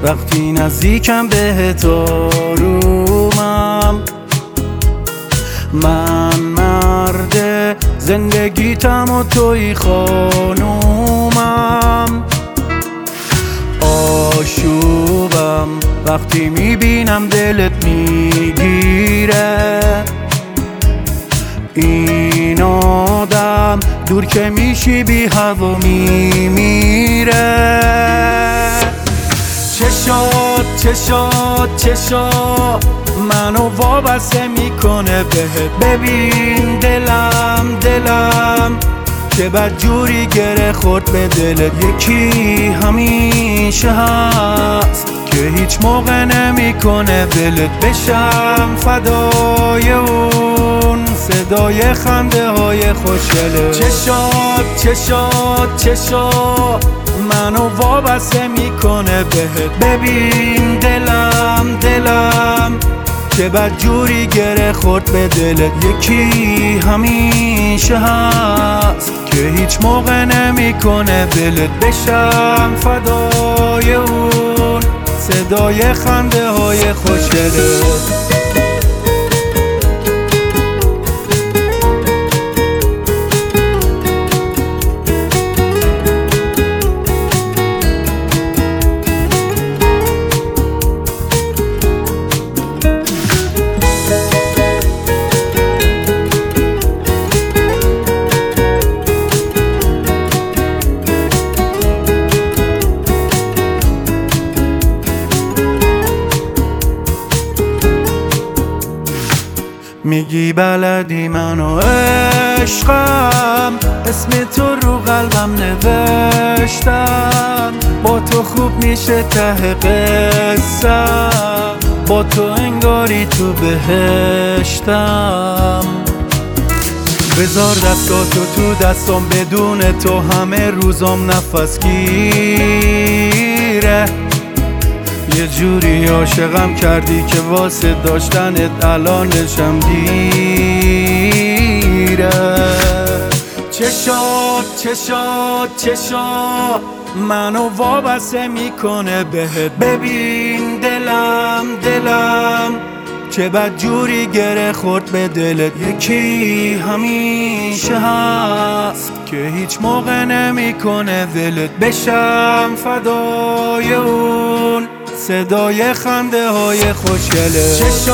وقتی نزدیکم بهت آرومم. من مرد زندگیتم و توی خانومم. آشوبم وقتی میبینم دلت میگیره. این آدم دور که میشی بی هوا میمیره. چشات منو وابسته میکنه بهت. ببین دلم که بدجوری گره خورد به دلت. یکی همیشه هست که هیچ موقع نمیکنه ولت. بشم فدای اون صدای خنده های خوشگله. چشات منو وابسته میکنه بهت. ببین دلم که بدجوری گره خورد به دلت. یکی همیشه هست که هیچ موقع نمیکنه ولت. بشم فدای اون صدای خنده های خوشگله. میگی بلدی منو عشقم، اسم تو رو قلبم نوشتم. با تو خوب میشه ته قصم، با تو انگاری تو بهشتم. بذار دستاتو تو دستم، بدون تو همه روزم نفس گیره. یه جوری عاشقم کردی که واسه داشتنت الانشم دیره. چشات منو وابسته میکنه بهت. ببین دلم که بدجوری گره خورد به دلت. یکی همیشه هست که هیچ موقع نمیکنه ولت. بشم فدای اون صدای خنده های خوشگله.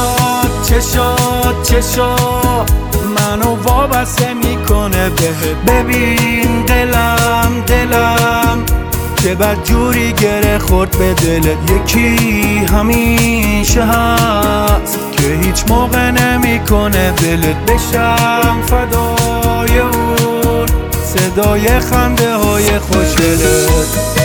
چشات منو وابسته میکنه بهت. ببین دلم که بدجوری گره خورد به دلت. یکی همیشه هست که هیچ موقع نمیکنه ولت. بشم فدای اون صدای خنده های خوشگله.